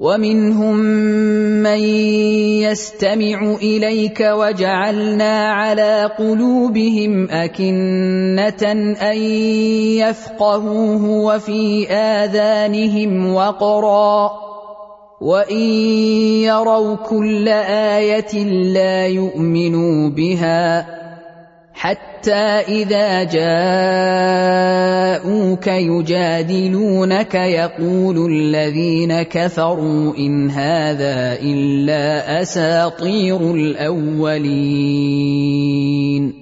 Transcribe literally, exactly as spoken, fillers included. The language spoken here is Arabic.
ومنهم من يستمع إليك وجعلنا على قلوبهم أكنة أن يفقهوه وفي آذانهم وقرا وإن يروا كل آية لا يؤمنوا بها حتى إذا جاءوك يجادلونك يقول الذين كفروا إن هذا إلا أساطير الأولين